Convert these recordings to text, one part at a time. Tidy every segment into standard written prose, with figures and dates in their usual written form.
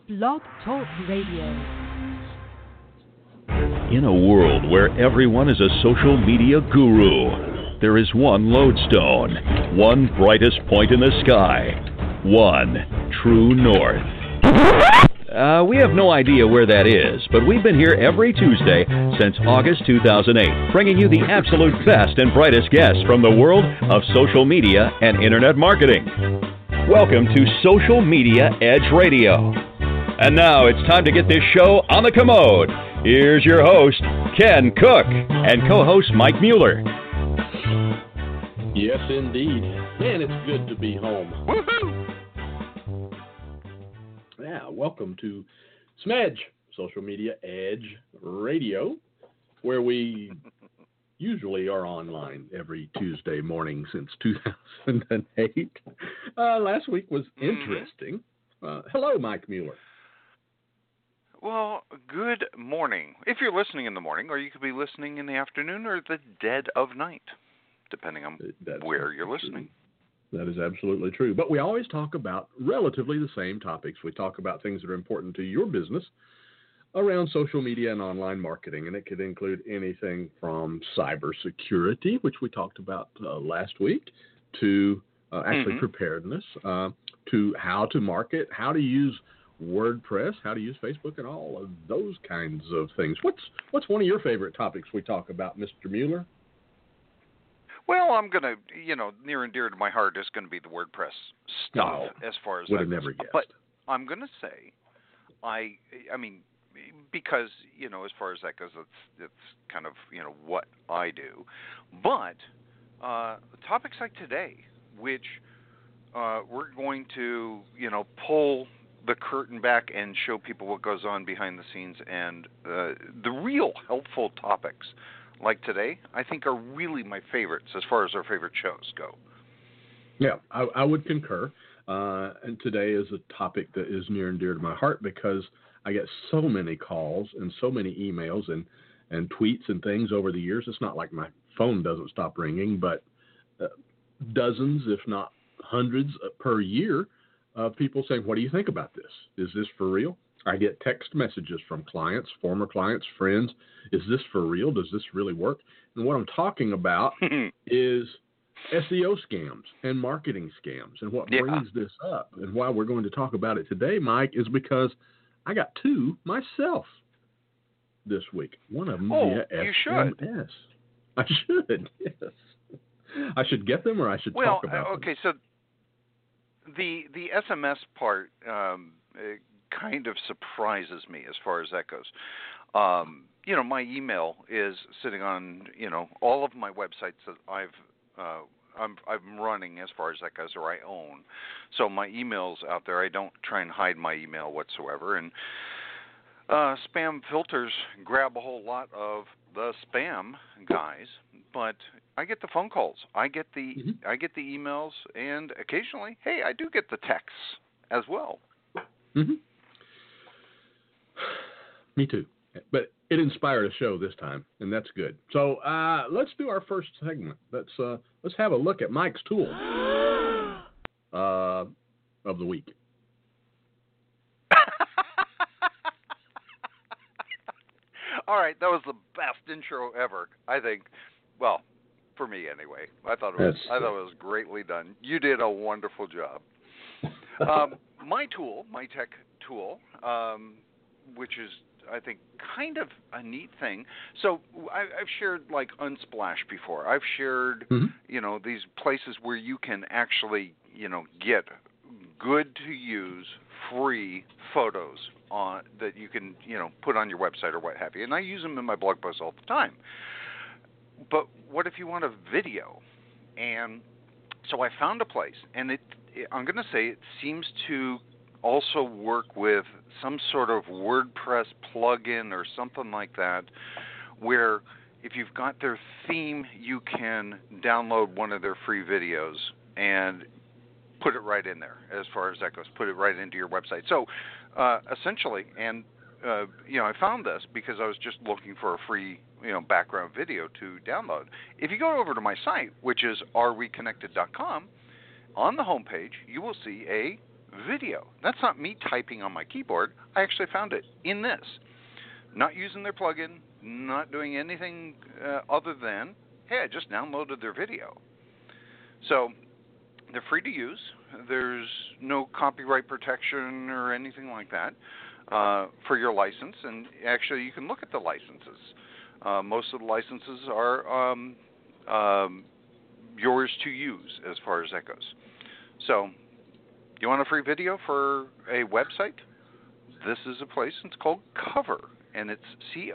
Blog Talk Radio. In a world where everyone is a social media guru, there is one lodestone, one brightest point in the sky, one true north. We have no idea where that is, but we've been here every Tuesday since August 2008, bringing you the absolute best and brightest guests from the world of social media and internet marketing. Welcome to Social Media Edge Radio. And now it's time to get this show on the commode. Here's your host, Ken Cook, and co-host Mike Mueller. Yes, indeed. Man, it's good to be home. Woohoo! Yeah, welcome to SMEDGE, Social Media Edge Radio, where we usually are online every Tuesday morning since 2008. Last week was interesting. Hello, Mike Mueller. Well, good morning. If you're listening in the morning, or you could be listening in the afternoon or the dead of night, depending on where you're listening. That is absolutely true. But we always talk about relatively the same topics. We talk about things that are important to your business around social media and online marketing, and it could include anything from cybersecurity, which we talked about last week, to preparedness, to how to market, how to use WordPress, how to use Facebook, and all of those kinds of things. What's one of your favorite topics we talk about, Mr. Mueller? Well, I'm going to, near and dear to my heart is going to be the WordPress stuff as far as would have never guessed. But I'm going to say, I mean, because, as far as that goes, it's kind of, what I do. But topics like today, which we're going to, pull the curtain back and show people what goes on behind the scenes, and the real helpful topics like today, I think are really my favorites as far as our favorite shows go. Yeah, I would concur. And today is a topic that is near and dear to my heart because I get so many calls and so many emails and tweets and things over the years. It's not like my phone doesn't stop ringing, but dozens, if not hundreds per year of people saying, what do you think about this? Is this for real? I get text messages from clients, former clients, friends. Is this for real? Does this really work? And what I'm talking about is SEO scams and marketing scams. And what brings this up and why we're going to talk about it today, Mike, is because I got two myself this week. One of them via you SMS. should. I should, yes. I should get them or I should talk about them? Okay, so the SMS part kind of surprises me as far as that goes. My email is sitting on, all of my websites that I'm running as far as that goes, or I own. So my email's out there. I don't try and hide my email whatsoever. And spam filters grab a whole lot of the spam guys, but I get the phone calls. I get the emails, and occasionally, hey, I do get the texts as well. Mm-hmm. Me too. But it inspired a show this time, and that's good. So let's do our first segment. Let's have a look at Mike's tool of the week. All right, that was the best intro ever, I think. Well, for me anyway. I thought it was greatly done. You did a wonderful job. My tech tool, which is, I think, kind of a neat thing. So I've shared like Unsplash before. I've shared, these places where you can actually, get good to use free photos that you can, put on your website or what have you. And I use them in my blog posts all the time. But what if you want a video? And so I found a place, and I'm going to say it seems to also work with some sort of WordPress plugin or something like that, where if you've got their theme, you can download one of their free videos and put it right in there as far as that goes, put it right into your website. So essentially, and I found this because I was just looking for a free background video to download. If you go over to my site, which is areweconnected.com, on the homepage you will see a video. That's not me typing on my keyboard. I actually found it in this. Not using their plugin, not doing anything other than, hey, I just downloaded their video. So they're free to use. There's no copyright protection or anything like that for your license. And actually, you can look at the licenses. Most of the licenses are yours to use as far as that goes. So you want a free video for a website? This is a place. It's called Cover, and it's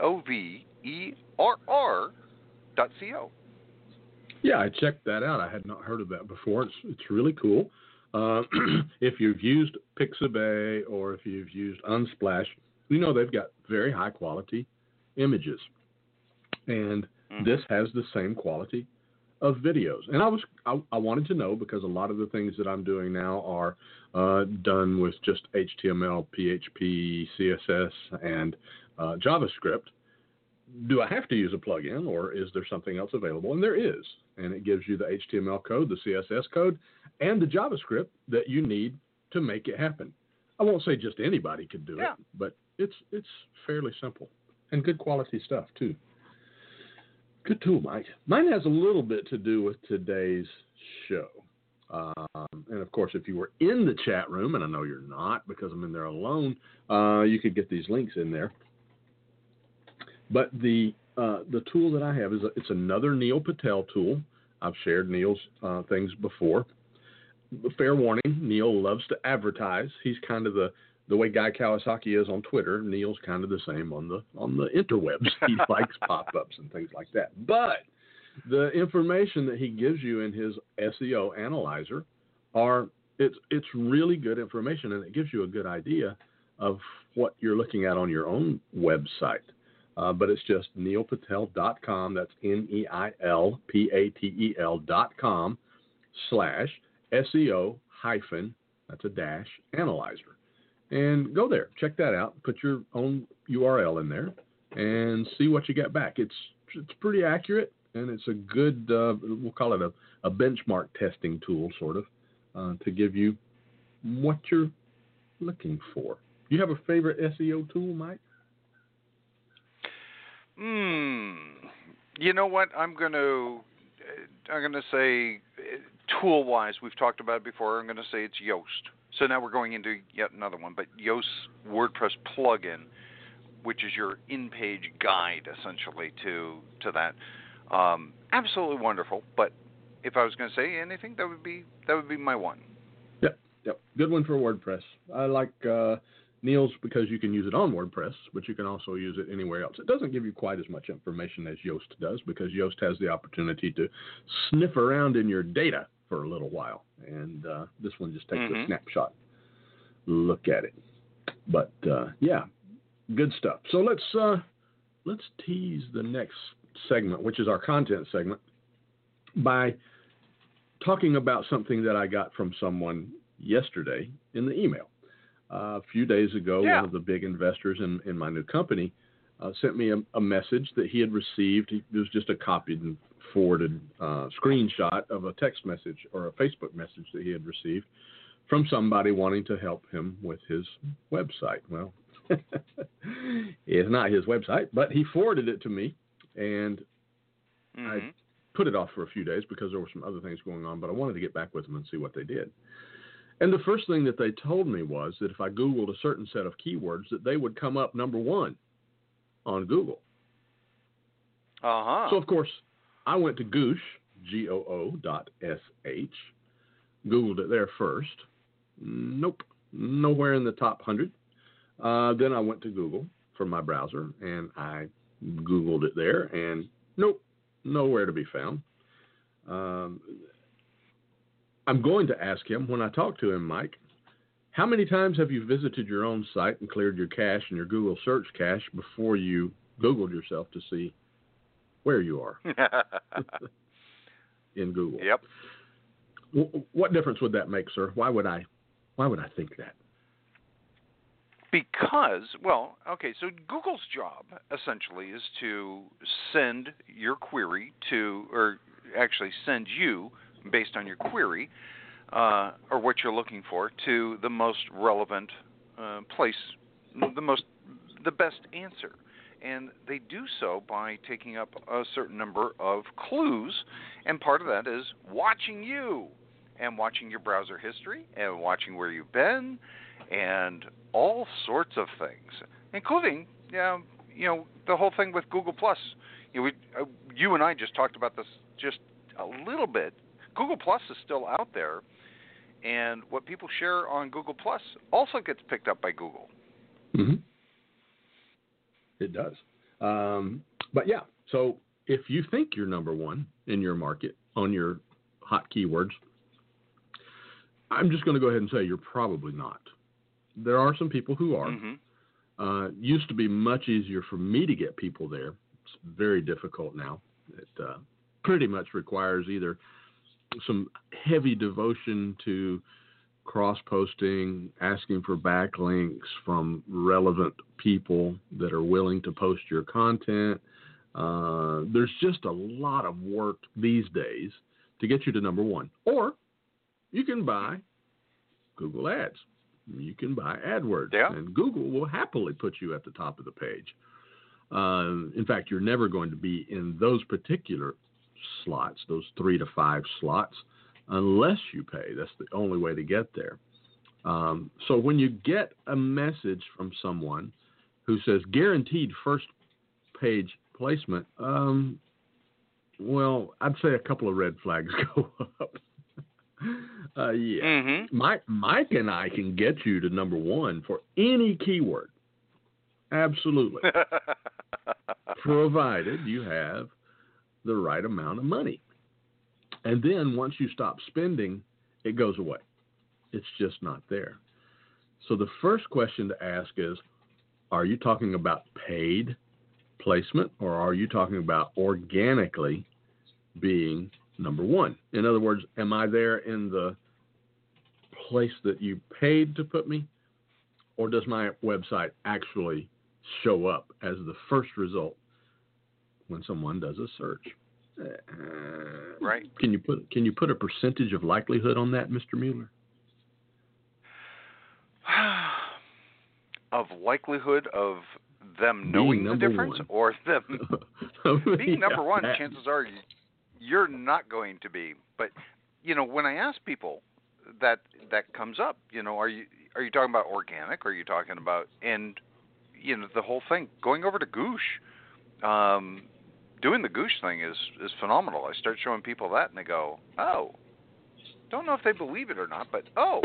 COVERR.co. Yeah, I checked that out. I had not heard of that before. It's really cool. If you've used Pixabay or if you've used Unsplash, you know they've got very high quality images, and this has the same quality of videos. And I wanted to know, because a lot of the things that I'm doing now are done with just HTML, PHP, CSS, and JavaScript. Do I have to use a plugin, or is there something else available? And there is. And it gives you the HTML code, the CSS code, and the JavaScript that you need to make it happen. I won't say just anybody could do it, but it's fairly simple and good quality stuff too. Good tool, Mike. Mine has a little bit to do with today's show. And, of course, if you were in the chat room, and I know you're not because I'm in there alone, you could get these links in there. But the tool that I have it's another Neil Patel tool. I've shared Neil's things before. Fair warning, Neil loves to advertise. He's kind of the way Guy Kawasaki is on Twitter. Neil's kind of the same on the interwebs. He likes pop-ups and things like that. But the information that he gives you in his SEO analyzer it's really good information, and it gives you a good idea of what you're looking at on your own website. But it's just neilpatel.com. That's NEILPATEL.com/SEO- that's a dash analyzer. And go there, check that out, put your own URL in there, and see what you get back. It's pretty accurate, and it's a good, we'll call it a benchmark testing tool, sort of, to give you what you're looking for. Do you have a favorite SEO tool, Mike? You know what? I'm gonna say, tool-wise, we've talked about it before. I'm gonna say it's Yoast. So now we're going into yet another one, but Yoast WordPress plugin, which is your in-page guide essentially to that. Absolutely wonderful. But if I was going to say anything, that would be my one. Yep. Good one for WordPress. I like Neil's because you can use it on WordPress, but you can also use it anywhere else. It doesn't give you quite as much information as Yoast does, because Yoast has the opportunity to sniff around in your data for a little while, and this one just takes a snapshot look at it. But yeah, good stuff. So let's tease the next segment, which is our content segment, by talking about something that I got from someone yesterday in the email. A few days ago, one of the big investors in my new company sent me a message that he had received. It was just a copied and forwarded screenshot of a text message or a Facebook message that he had received from somebody wanting to help him with his website. Well, it's not his website, but he forwarded it to me, and I put it off for a few days because there were some other things going on, but I wanted to get back with them and see what they did. And the first thing that they told me was that if I Googled a certain set of keywords, that they would come up number one on Google. So, of course, I went to Goosh, GOO.SH, Googled it there first. Nope, nowhere in the top 100. Then I went to Google for my browser, and I Googled it there, and nope, nowhere to be found. I'm going to ask him when I talk to him, Mike, how many times have you visited your own site and cleared your cache and your Google search cache before you Googled yourself to see where you are in Google? Yep. What difference would that make, sir? Why would I think that? Because, well, okay, so Google's job essentially is to send your query to, or actually send you, based on your query, or what you're looking for to the most relevant place, the best answer. And they do so by taking up a certain number of clues, and part of that is watching you and watching your browser history and watching where you've been and all sorts of things, including the whole thing with Google+. You and I just talked about this just a little bit. Google+ is still out there, and what people share on Google+ also gets picked up by Google. Mm-hmm. It does. But yeah, so if you think you're number one in your market on your hot keywords, I'm just going to go ahead and say you're probably not. There are some people who are. Mm-hmm. Used to be much easier for me to get people there. It's very difficult now. It pretty much requires either some heavy devotion to cross-posting, asking for backlinks from relevant people that are willing to post your content. There's just a lot of work these days to get you to number one. Or you can buy Google Ads. You can buy AdWords, and Google will happily put you at the top of the page. In fact, you're never going to be in those particular slots, those 3 to 5 slots, unless you pay. That's the only way to get there. So when you get a message from someone who says guaranteed first page placement, well, I'd say a couple of red flags go up. Mm-hmm. Mike and I can get you to number one for any keyword. Absolutely. Provided you have the right amount of money. And then once you stop spending, it goes away. It's just not there. So the first question to ask is, are you talking about paid placement, or are you talking about organically being number one? In other words, am I there in the place that you paid to put me, or does my website actually show up as the first result when someone does a search? Right. Can you put a percentage of likelihood on that, Mr. Mueller? Of likelihood of them knowing the difference, or them being number one? Chances are you're not going to be. But when I ask people, that comes up. Are you talking about organic? Or are you talking about the whole thing going over to Goosh? Doing the Goosh thing is phenomenal. I start showing people that, and they go, "Oh, don't know if they believe it or not, but oh."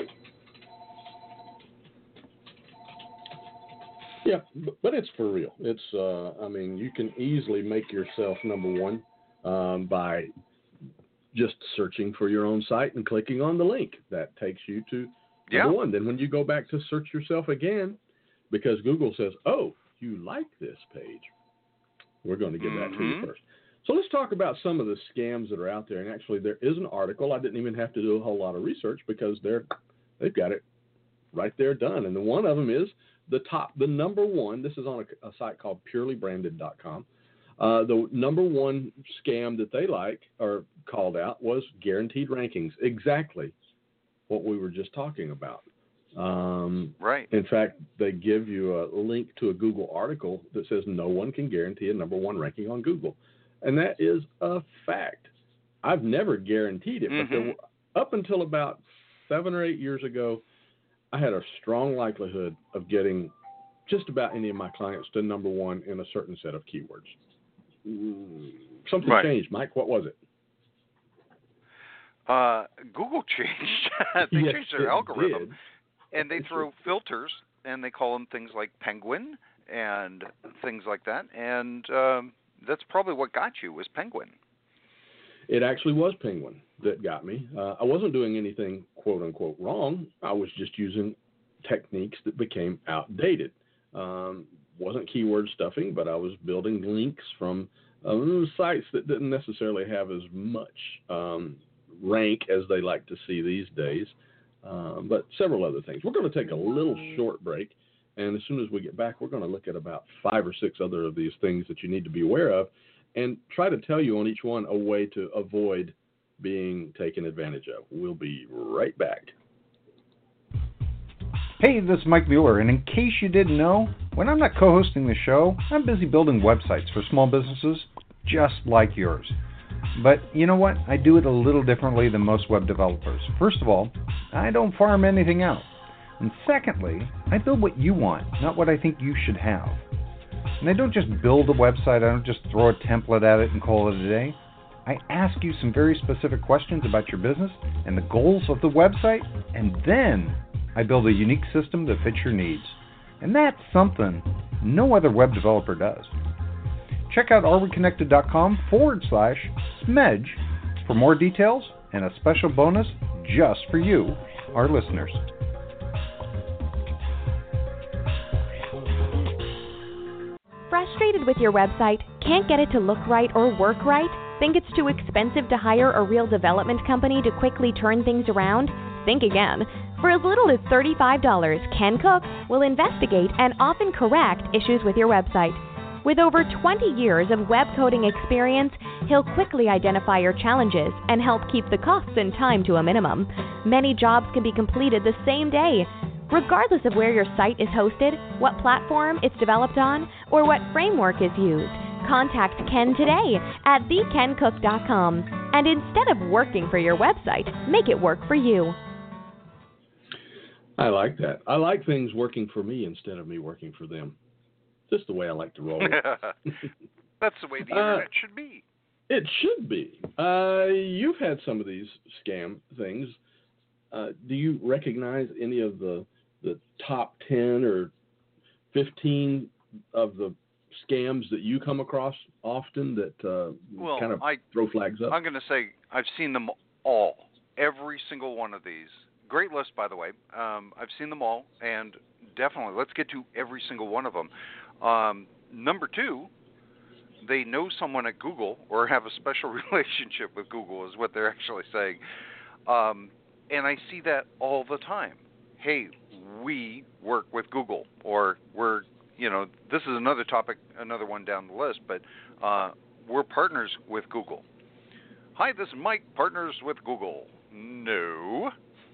Yeah, but it's for real. It's you can easily make yourself number one by just searching for your own site and clicking on the link. That takes you to number one. Then when you go back to search yourself again, because Google says, "Oh, you like this page," we're going to give that to you first. So let's talk about some of the scams that are out there. And actually, there is an article. I didn't even have to do a whole lot of research because they've got it right there done. And one of them is the number one. This is on a site called purelybranded.com. The number one scam that they called out was guaranteed rankings. Exactly what we were just talking about. Right. In fact, they give you a link to a Google article that says no one can guarantee a number one ranking on Google. And that is a fact. I've never guaranteed it, but up until about 7 or 8 years ago, I had a strong likelihood of getting just about any of my clients to number one in a certain set of keywords. Something changed, Mike. What was it? Google changed. They changed their algorithm. And they throw filters, and they call them things like Penguin and things like that. And that's probably what got you, was Penguin. It actually was Penguin that got me. I wasn't doing anything, quote unquote, wrong. I was just using techniques that became outdated. Wasn't keyword stuffing, but I was building links from sites that didn't necessarily have as much rank as they like to see these days. But several other things. We're going to take a little short break, and as soon as we get back, we're going to look at about 5 or 6 other of these things that you need to be aware of and try to tell you on each one a way to avoid being taken advantage of. We'll be right back. Hey, this is Mike Mueller, and in case you didn't know, when I'm not co-hosting the show, I'm busy building websites for small businesses just like yours. But you know what? I do it a little differently than most web developers. First of all, I don't farm anything out. And secondly, I build what you want, not what I think you should have. And I don't just build a website, I don't just throw a template at it and call it a day. I ask you some very specific questions about your business and the goals of the website, and then I build a unique system that fits your needs. And that's something no other web developer does. Check out areweconnected.com/smedge for more details and a special bonus just for you, our listeners. Frustrated with your website? Can't get it to look right or work right? Think it's too expensive to hire a real development company to quickly turn things around? Think again. For as little as $35, Ken Cook will investigate and often correct issues with your website. With over 20 years of web coding experience, he'll quickly identify your challenges and help keep the costs and time to a minimum. Many jobs can be completed the same day. Regardless of where your site is hosted, what platform it's developed on, or what framework is used, contact Ken today at thekencook.com. And instead of working for your website, make it work for you. I like that. I like things working for me instead of me working for them. Just the way I like to roll. That's the way the internet should be. It should be. You've had some of these scam things. Do you recognize any of the top 10 or 15 of the scams that you come across often that kind of throw flags up? I'm going to say I've seen them all. Every single one of these. Great list, by the way. I've seen them all, and definitely let's get to every single one of them. Number 2, they know someone at Google or have a special relationship with Google is what they're actually saying. And I see that all the time. Hey, we work with Google, or this is another topic, another one down the list, but we're partners with Google. Hi, this is Mike, partners with Google. No.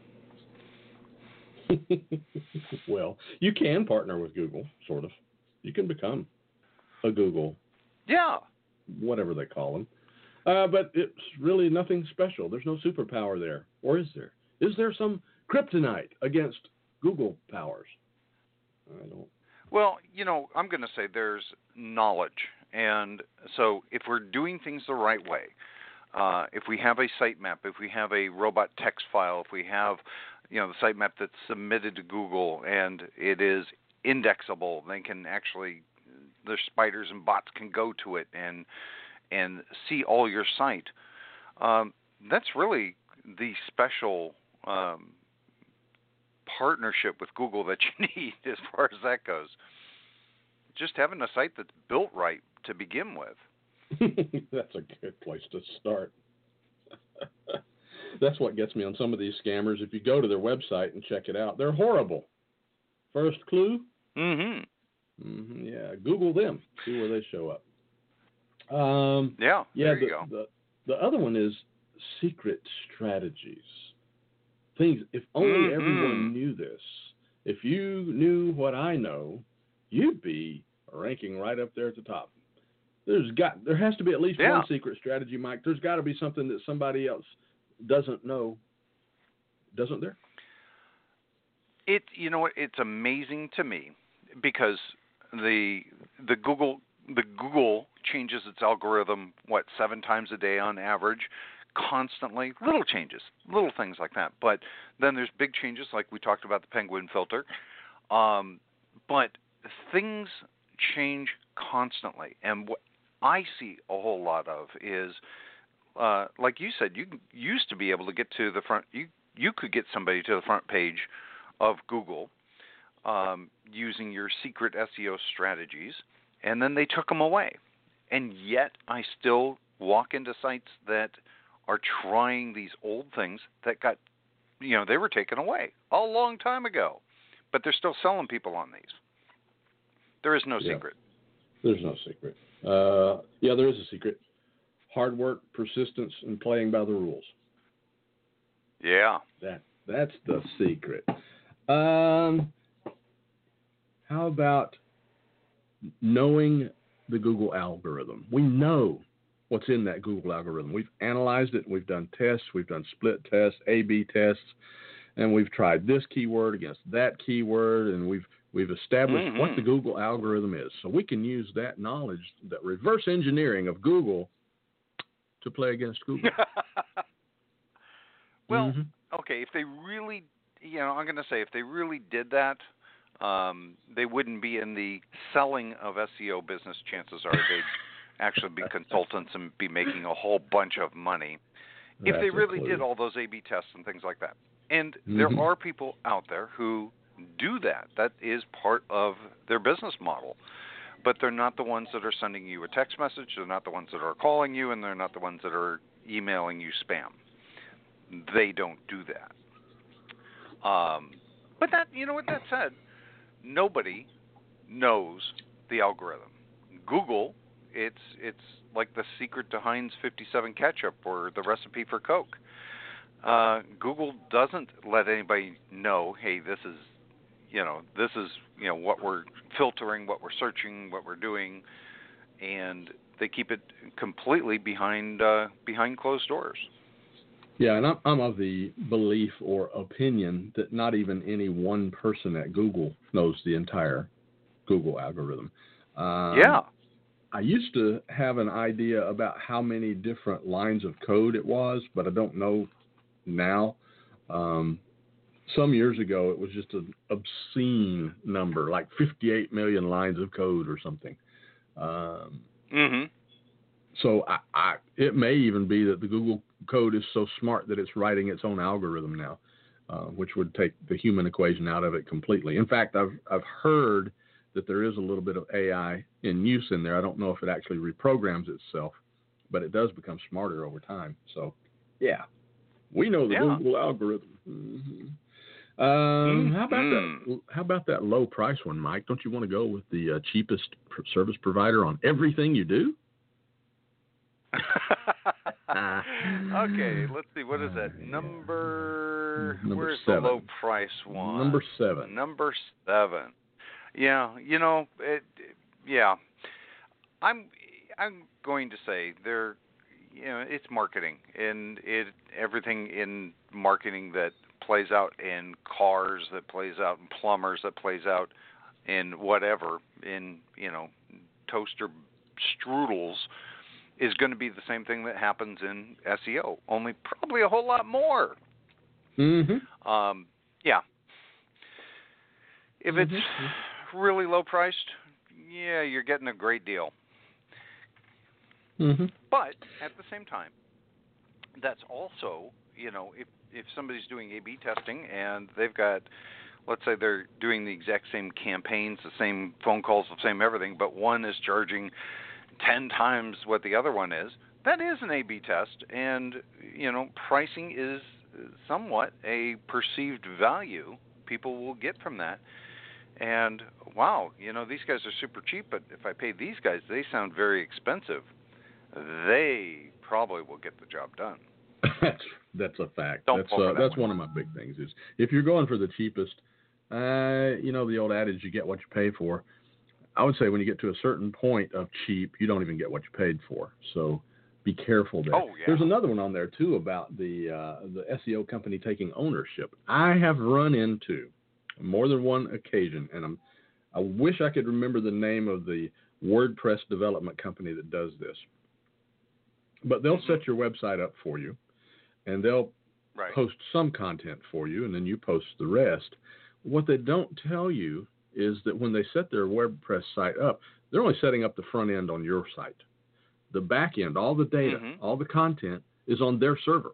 Well, you can partner with Google, sort of. You can become a Google. Yeah. Whatever they call them. But it's really nothing special. There's no superpower there. Or is there? Is there some kryptonite against Google powers? I don't. Well, I'm going to say there's knowledge. And so if we're doing things the right way, if we have a sitemap, if we have a robot text file, if we have, the sitemap that's submitted to Google and it is indexable, they can actually, their spiders and bots can go to it and see all your site. That's really the special partnership with Google that you need as far as that goes. Just having a site that's built right to begin with. That's a good place to start. That's what gets me on some of these scammers. If you go to their website and check it out, they're horrible. First clue? Yeah, Google them. See where they show up. There you go. The other one is secret strategies. Things, if only everyone knew this. If you knew what I know, you'd be ranking right up there at the top. There has to be at least one secret strategy, Mike. There's got to be something that somebody else doesn't know, doesn't there? It's amazing to me because the Google changes its algorithm 7 times a day on average, constantly. Little changes, little things like that. But then there's big changes, like we talked about the penguin filter. But things change constantly, and what I see a whole lot of is, like you said, you used to be able to get to the front. You could get somebody to the front page of Google using your secret SEO strategies, and then they took them away. And yet I still walk into sites that are trying these old things that got, they were taken away a long time ago, but they're still selling people on these. There is no secret. There's no secret. There is a secret. Hard work, persistence, and playing by the rules. Yeah. That's the secret. How about knowing the Google algorithm? We know what's in that Google algorithm. We've analyzed it. We've done tests. We've done split tests, A/B tests, and we've tried this keyword against that keyword, and we've established what the Google algorithm is. So we can use that knowledge, that reverse engineering of Google, to play against Google. Well, okay, if they really, I'm going to say if they really did that, they wouldn't be in the selling of SEO business. Chances are they'd actually be consultants and be making a whole bunch of money if they really did all those A/B tests and things like that. And there are people out there who do that. That is part of their business model. But they're not the ones that are sending you a text message. They're not the ones that are calling you, and they're not the ones that are emailing you spam. They don't do that. But that, with that said, nobody knows the algorithm. Google, it's like the secret to Heinz 57 ketchup or the recipe for Coke. Google doesn't let anybody know, hey, this is what we're filtering, what we're searching, what we're doing, and they keep it completely behind closed doors. Yeah, and I'm of the belief or opinion that not even any one person at Google knows the entire Google algorithm. I used to have an idea about how many different lines of code it was, but I don't know now. Some years ago, it was just an obscene number, like 58 million lines of code or something. So it may even be that the Google code is so smart that it's writing its own algorithm now, which would take the human equation out of it completely. In fact, I've heard that there is a little bit of AI in use in there. I don't know if it actually reprograms itself, but it does become smarter over time. So, yeah, we know the Google algorithm. How about that low price one, Mike? Don't you want to go with the cheapest service provider on everything you do? Okay, let's see. What is that? Where's 7. The low price one? Number 7. Number 7. Yeah, I'm going to say it's marketing, and everything in marketing that plays out in cars, that plays out in plumbers, that plays out in whatever, in toaster strudels, is going to be the same thing that happens in SEO, only probably a whole lot more. If it's really low priced, you're getting a great deal. But at the same time, that's also, if somebody's doing A/B testing and they've got, let's say they're doing the exact same campaigns, the same phone calls, the same everything, but one is charging 10 times what the other one is, that is an A/B test, and, pricing is somewhat a perceived value people will get from that. And, wow, these guys are super cheap, but if I pay these guys, they sound very expensive. They probably will get the job done. That's a fact. That's one of my big things is if you're going for the cheapest, the old adage, you get what you pay for. I would say when you get to a certain point of cheap, you don't even get what you paid for. So be careful there. Oh, yeah. There's another one on there, too, about the SEO company taking ownership. I have run into more than one occasion, and I wish I could remember the name of the WordPress development company that does this. But they'll set your website up for you, and they'll post some content for you, and then you post the rest. What they don't tell you is that when they set their WordPress site up, they're only setting up the front end on your site. The back end, all the data, all the content is on their server.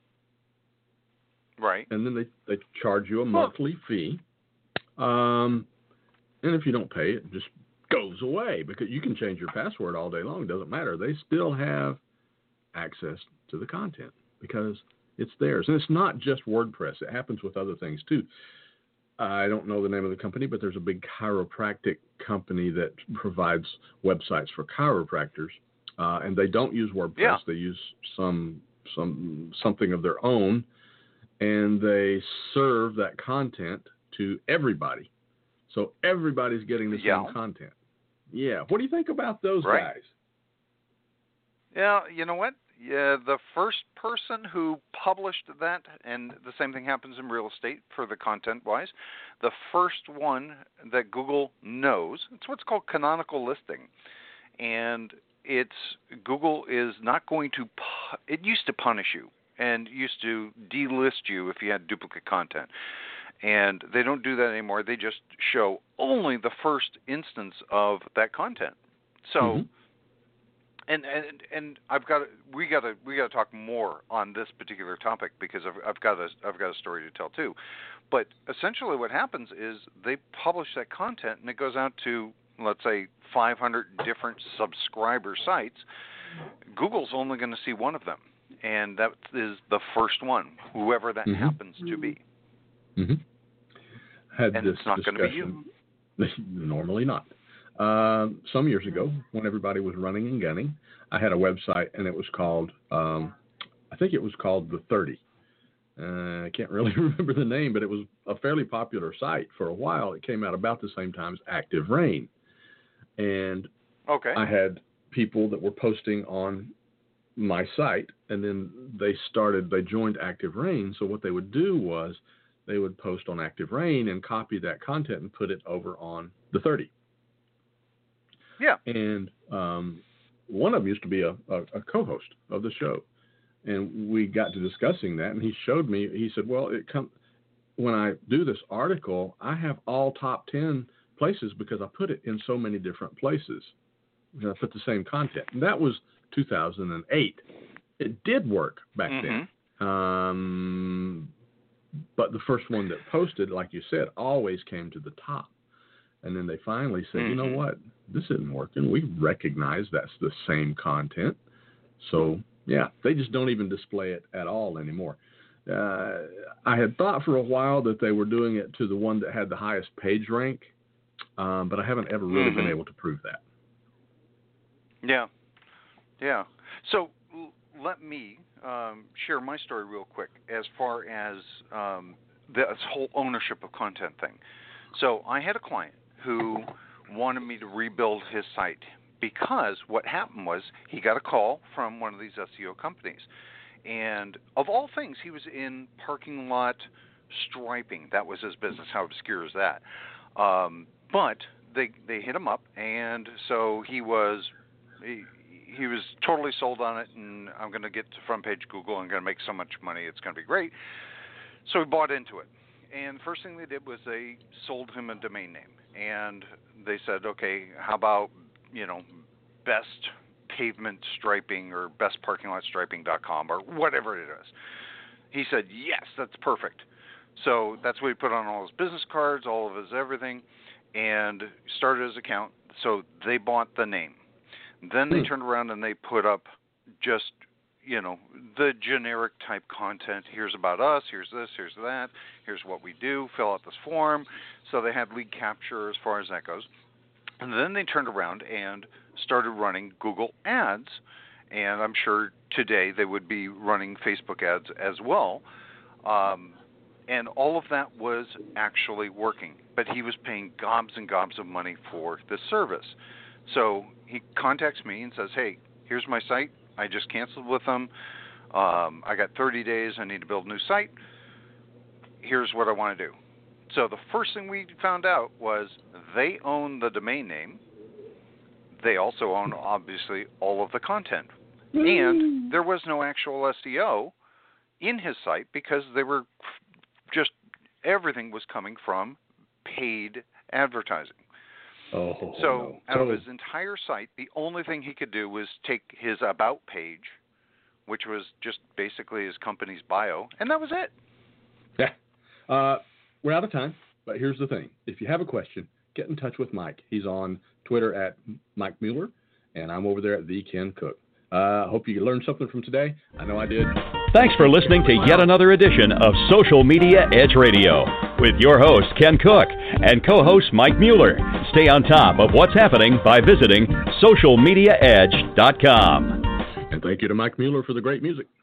Right. And then they charge you a monthly fee. And if you don't pay, it just goes away because you can change your password all day long. It doesn't matter. They still have access to the content because it's theirs. And it's not just WordPress. It happens with other things too. I don't know the name of the company, but there's a big chiropractic company that provides websites for chiropractors, and they don't use WordPress. Yeah. They use something of their own, and they serve that content to everybody. So everybody's getting the same content. Yeah. What do you think about those guys? Yeah, you know what? Yeah, the first person who published that, and the same thing happens in real estate for the content-wise, the first one that Google knows, it's what's called canonical listing. And Google is not going to, it used to punish you and used to delist you if you had duplicate content. And they don't do that anymore. They just show only the first instance of that content. So, and we got to talk more on this particular topic because I've got a story to tell too. But essentially, what happens is they publish that content and it goes out to, let's say, 500 different subscriber sites. Google's only going to see one of them, and that is the first one, whoever that happens to be. Had and this it's not going to be you. Normally not. Some years ago, when everybody was running and gunning, I had a website, and it was called, I think it was called The 30. I can't really remember the name, but it was a fairly popular site for a while. It came out about the same time as Active Rain. And I had people that were posting on my site, and then they joined Active Rain. So what they would do was they would post on Active Rain and copy that content and put it over on The 30. Yeah. And one of them used to be a co-host of the show. And we got to discussing that, and he showed me, he said, well, when I do this article, I have all top 10 places because I put it in so many different places. I put the same content. And that was 2008. It did work back then. But the first one that posted, like you said, always came to the top. And then they finally said, you know what? This isn't working. We recognize that's the same content. So, yeah, they just don't even display it at all anymore. I had thought for a while that they were doing it to the one that had the highest page rank, but I haven't ever really been able to prove that. Yeah. Yeah. So let me share my story real quick as far as this whole ownership of content thing. So I had a client who wanted me to rebuild his site because what happened was he got a call from one of these SEO companies. And of all things, he was in parking lot striping. That was his business. How obscure is that? But they hit him up, and so he was totally sold on it, and I'm going to get to front page Google. I'm going to make so much money. It's going to be great. So he bought into it. And the first thing they did was they sold him a domain name. And they said, okay, how about, best pavement striping or bestparkinglotstriping.com or whatever it is. He said, yes, that's perfect. So that's what he put on all his business cards, all of his everything, and started his account. So they bought the name. Then they turned around and they put up just, the generic type content. Here's about us, here's this, here's that, here's what we do, fill out this form. So they had lead capture as far as that goes. And then they turned around and started running Google ads. And I'm sure today they would be running Facebook ads as well. And all of that was actually working. But he was paying gobs and gobs of money for this service. So he contacts me and says, hey, here's my site. I just canceled with them. I got 30 days. I need to build a new site. Here's what I want to do. So the first thing we found out was they own the domain name. They also own, obviously, all of the content. And there was no actual SEO in his site because they were just everything was coming from paid advertising. So out of his entire site, the only thing he could do was take his About page, which was just basically his company's bio, and that was it. Yeah. We're out of time, but here's the thing. If you have a question, get in touch with Mike. He's on Twitter at Mike Mueller, and I'm over there at The Ken Cook. Hope you learned something from today. I know I did. Thanks for listening to yet another edition of Social Media Edge Radio with your host, Ken Cook, and co-host Mike Mueller. Stay on top of what's happening by visiting socialmediaedge.com. And thank you to Mike Mueller for the great music.